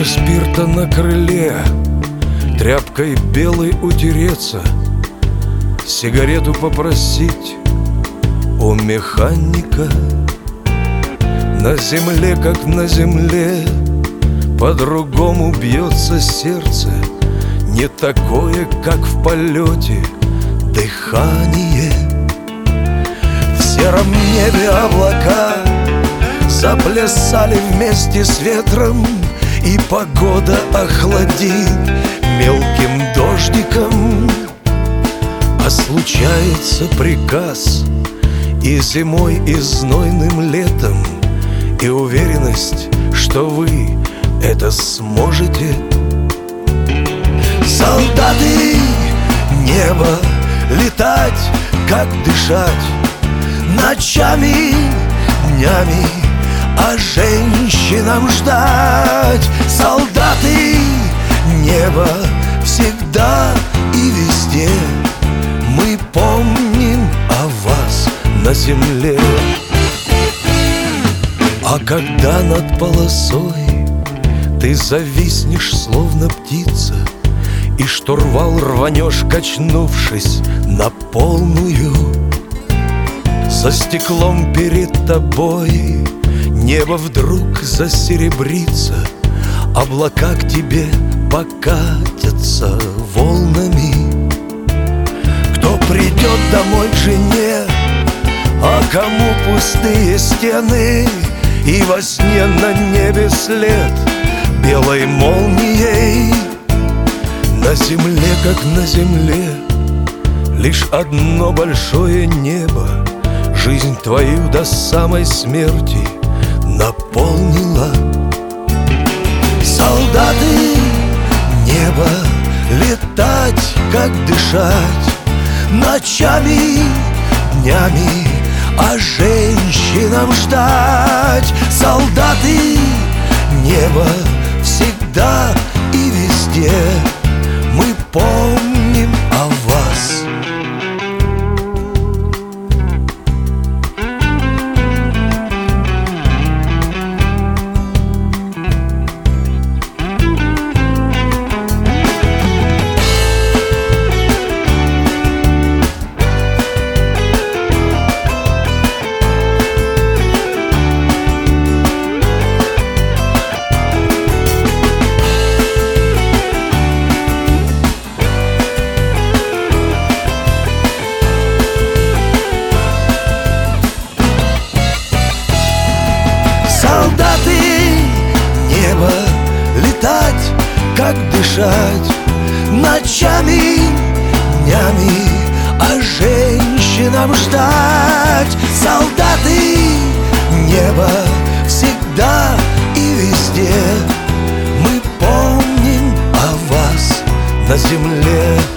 спирта на крыле, тряпкой белой утереться, сигарету попросить у механика. На земле, как на земле, по-другому бьется сердце, не такое, как в полете дыхание. В сером небе облака заплясали вместе с ветром, и погода охладит мелким дождиком. А случается приказ и зимой, и знойным летом, и уверенность, что вы это сможете. Солдаты, небо, летать, как дышать, ночами, днями, а женщинам ждать. Солдаты, небо, всегда и везде, мы помним о вас на земле. А когда над полосой ты зависнешь, словно птица, и штурвал рванешь, качнувшись на полную, за стеклом перед тобой небо вдруг засеребрится, облака к тебе покатятся волнами. Кто придет домой к жене, а кому пустые стены, и во сне на небе след белой молнией. На земле, как на земле, лишь одно большое небо жизнь твою до самой смерти наполнила. Солдаты, небо, летать, как дышать, ночами, днями, а женщинам ждать. Солдаты, небо, всегда и везде, мы помним о вас. Солдаты, небо, летать, как дышать, ночами, днями, а женщинам ждать. Солдаты, небо, всегда и везде, мы помним о вас на земле.